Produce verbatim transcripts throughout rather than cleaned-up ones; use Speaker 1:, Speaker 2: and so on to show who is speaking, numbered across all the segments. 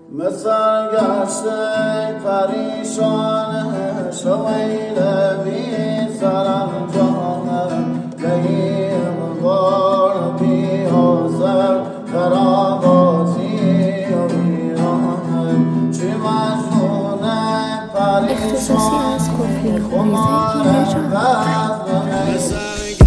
Speaker 1: مثل گشته پریشانه شویل بی سرانجامه لگیم بار بی حاضر خراباتی و بیرانه چی مجنونه پریشانه خمار بزنه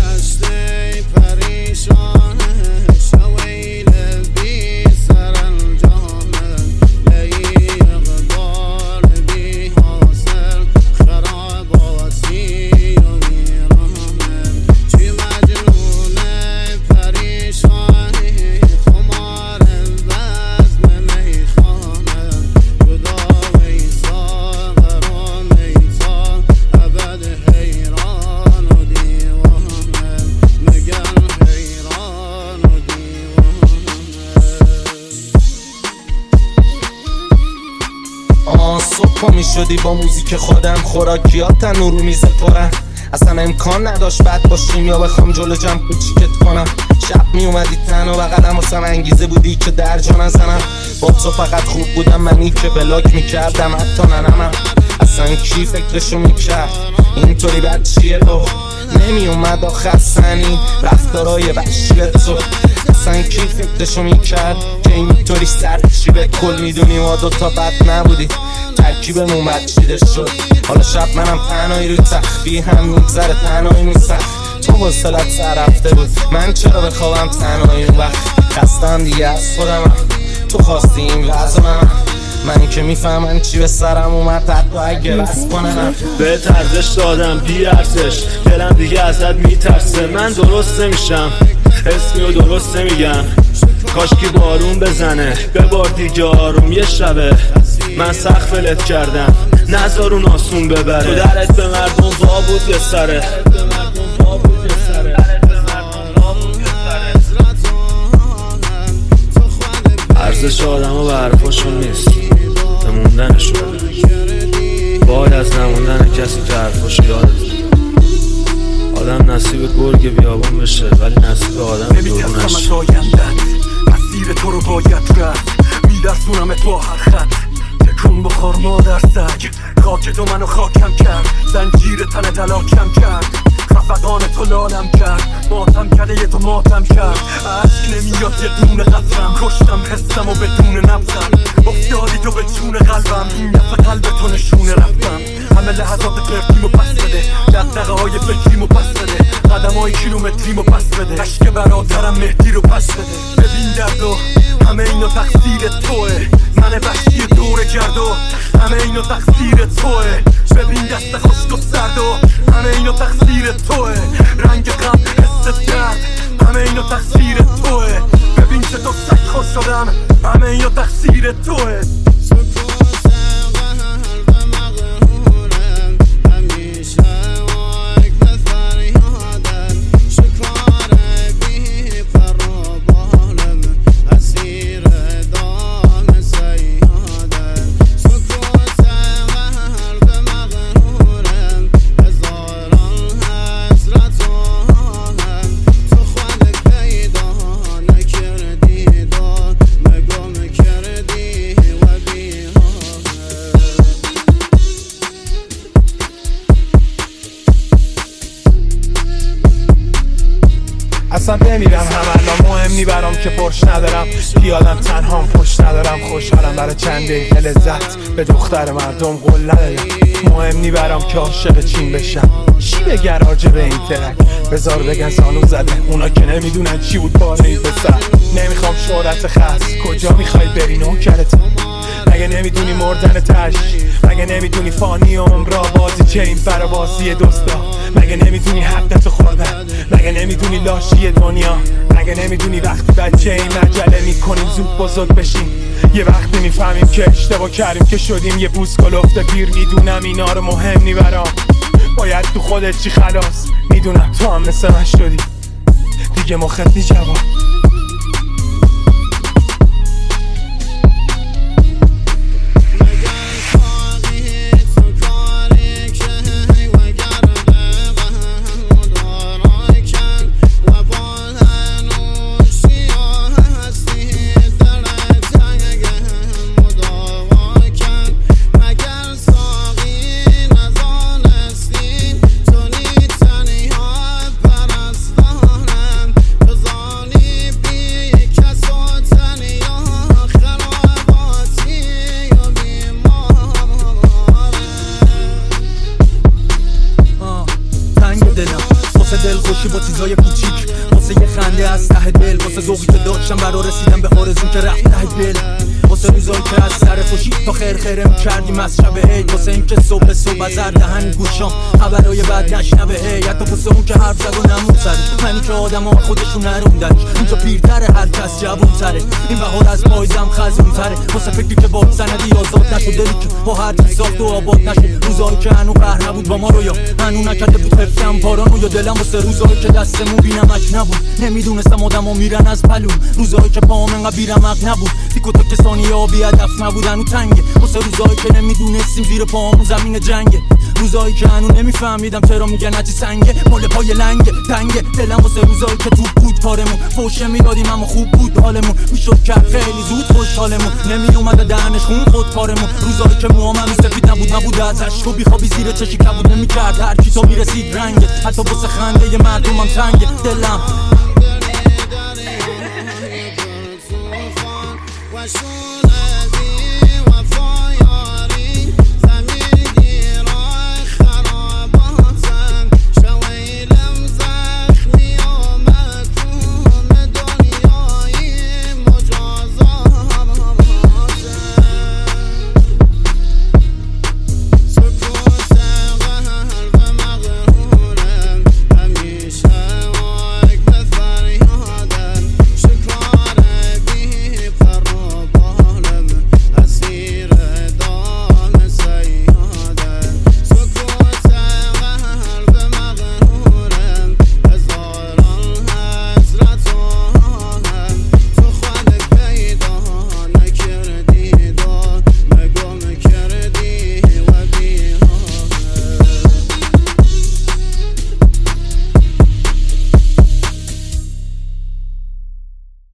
Speaker 2: صبح می شدی با موزیک خودم خوراکیات تنور رو میز پرن اصلا امکان نداشت بد باشیم یا بخوام جلو جمع کوچیکت کنم شب می اومدی تن و بقدم واسم انگیزه بودی که در جا نزنم با تو فقط خوب بودم منی که بلاک میکردم حتی ننمم اصلا کی فکرشو میکرد اینطوری بد چیه تو نمی اومد آخر سنی رفتارای وحشی تو اصلا کی فکرشو میکرد که اینطوری سرچی به کل میدونی ما دوتا بد نبودی ترکیبمون بد چیده شد حالا شب منم تنهایی روی تخبی هم میگذره تنهایی میسن تو وصلت سر رفته بود من چرا بخوابم تنهایی اون وقت خستم دیگه از خودم تو خواستی این وضع من من که میفهمم چی به سرم اومد حتی اگه بس کنم
Speaker 3: به ارزش دادم بی ارزش دلم دیگه ازت میترسه من درست نمیشم اسمی و درست نمیگم کاشکی بارون بزنه ببار دیگه آروم یه شبه من سخت فلت کردم نذار اون آسون ببره تو درت به مردم وا بود یه سره ارزش آدم و به حرفاشون نیست به موندنشون باید از نموندن کسی که حرفاشو یادت آدم نصیب گرگ بیابون بشه ولی نصیب آدم دورونش
Speaker 4: مسیر تو رو باید رفت میدرسونم تو هر خط تکون بخور مادر سگ خاک تو منو خاکم کرد زنجیر تن دلاکم کرد خفقان تو لالم کرد ماتم کرده یه تو ماتم کرد عشق نمیاد یه دونه قطرم کشتم حسم و بدون نبزم افتادی تو به جون قلبم این دفعه قلب تو نشونه رفتم همه لحظات پرتیمو پس بده دقدقه های فکریمو پس بده قدم های کیلومتریمو پس بده عشق برادرم مهدی رو پس بده ببین دردو همه اینو تقصیر توه من وحشی دوره گردو همه اینو تقصیر توه ببین دست خشک و سرد و همه اینو تقصیر توه رنگ غم حس درد همه اینو تقصیر توه ببین چه تو سک خوش شدم همه اینو تقصیر توه
Speaker 5: اصلا نمیرم هم مهم نی برام که پرش ندارم پیادم تنهام پشت ندارم خوشحالم برای چند دقیقه لذت به دختر مردم قول ندارم مهم نی برام که عاشق چین بشم چی بگه راجع به این ترک بذار بگن زانو زده اونا که نمیدونن چی بود بالا این پسر نمیخوام شهرت خاص کجا میخوای بری نوکرت مگه نمیدونی مردن تش مگه نمیدونی فانی عمرا بازی چه این برابازی دوستا مگه نمیدونی حقتو خوردن مگه نمیدونی لاشی دنیا مگه نمیدونی وقتی بچه این مجله میکنیم زود بزرگ بشیم یه وقتی میفهمیم که اشتباه کردیم که شدیم یه بوس کلفته پیر میدونم اینا رو مهم نی برام باید تو خودت چی خلاص میدونم تو هم مثل من شدی دیگه مخت نی جواب
Speaker 4: داشتم برا رسیدم به آرزو که رفت ته دل، واسه روزایی که از سر خوشی تا خیر خیرم کردیم از شب عید، واسه این که صبح صبح از هر دهن گوشام خبرای بد نشنوه هی، حتی واسه اون که حرف زد و نمون سره، منی که آدم ها خودشون نروندن اینجا پیرتره هر کس جوون تره، این بهار از پایزم خزون تره، واسه فکری که با سندی آزاد نشد، دلی که با هر چیز ساخت و آباد نشد، روزایی که هنو قهر نبود با ما رو یا هنو نکرده بود حفظم پارانو، یا دلم واسه روزایی که دستمون بینمک نبود، نمیدونستم آدم ها میرن از پلوم، روزایی که پاهم انقدر بیرمق نبود، دیکو تا کسانی ها بی هدف نبودن و تنگه، واسه روزایی که نمیدونستیم زیر پاهمون زمین جنگه، روزایی که هنو نمیفهمیدم چرا میگن هرچی سنگه مال پای لنگه تنگه، دلم واسه روزایی که تو بود کارمون فوشه میدادیم اما خوب بود حالمون، میشد کرد خیلی زود خوشحالمون، نمیومد دهنش خون خود کارمون، روزایی که موام هنوز سفید نبود نبود از عشق و بیخوابی زیر چشی کبود، نمیکرد هر کی تا میرسید رنگه، حتی واسه خنده مردمم تنگه دلم.
Speaker 1: وشون عزیز